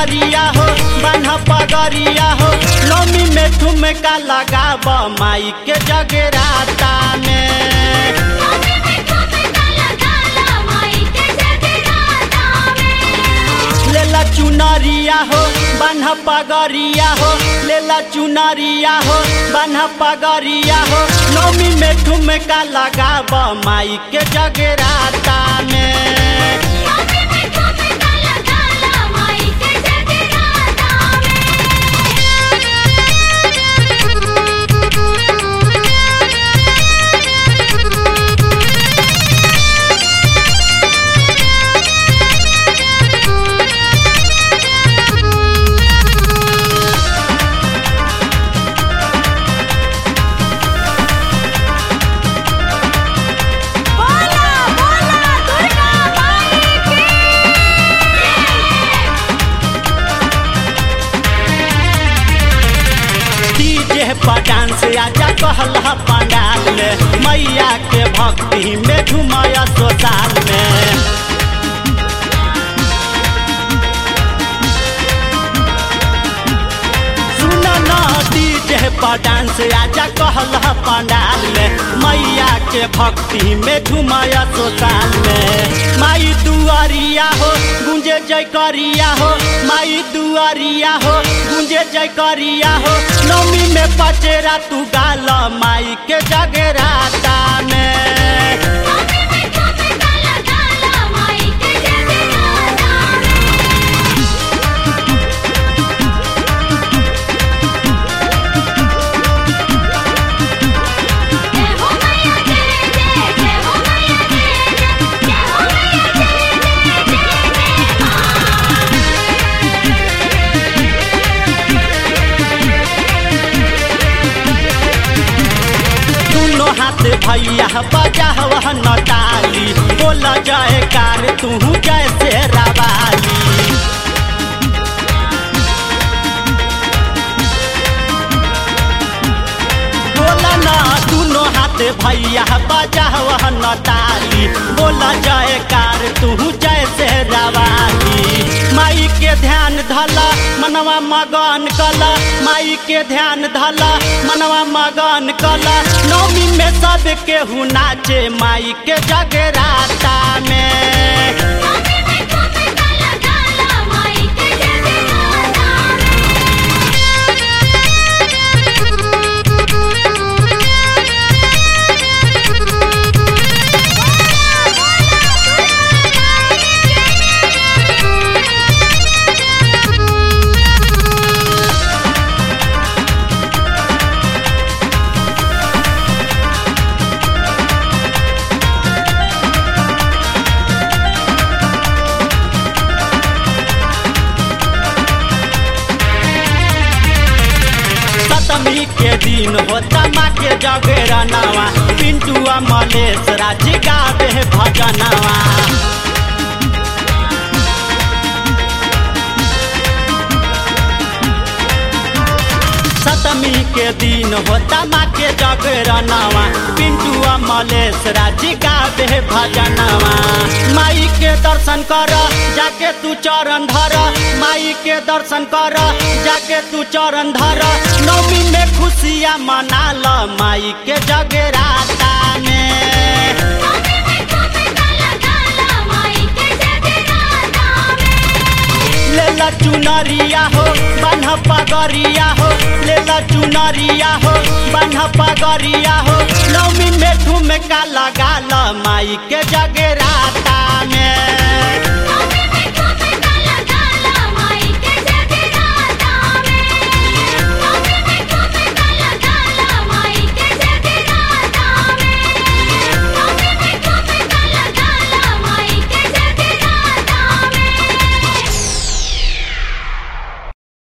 चुनरिया हो बान्ह पगरिया हो नौमी में ठुमका लगाब माई के जगराता में लेला चुनरिया हो बान्ह पगरिया हो लेला चुनरिया हो बान्ह पगरिया हो नौमी में ठुमका लगाब माई के जगराता में डांस आजा कहला पंडाल में मैया के भक्ति में झुमया सोसाल में सुन न डीजे पर डांस आजा कहला पंडाल में मैया के भक्ति में झुमया सोसाल में माई दुआरिया हो गुंजे जय करिया हो माई दुआरिया हो गुंजे जय करिया हो नौमी में पचेरा तू गाल माई के जगराता में भैया बजा वह नटाली बोला जाए कार तू जैसे रवाली बोला ना दोनों हाथ भैया बजा वह नटाली बोला जाए कार तू जैसे रवाली माई के ध्यान धला मनवा मगन कला माई के ध्यान धला मनवा मगन कला नौमी में सब केहू नाचे माई के जगराता में सप्तमी के दिन होता माँ के जगरनवा पिंटुआ मलेश राज गावे भजनवा सप्तमी के दिन होता माँ के जगरनवा पिंटुआ मलेश राज गावे भजनवा माई के दर्शन कर जाके तू चरण धर माई के दर्शन कर जाके तू चरण धर नौमी में खुशियाँ मना ल माई के जगराता में लेला चुनरिया हो बान्ह पगरिया हो लेला चुनरिया हो बान्ह पगरिया हो नौमी में ठुमका लगा ल माई के जगराता में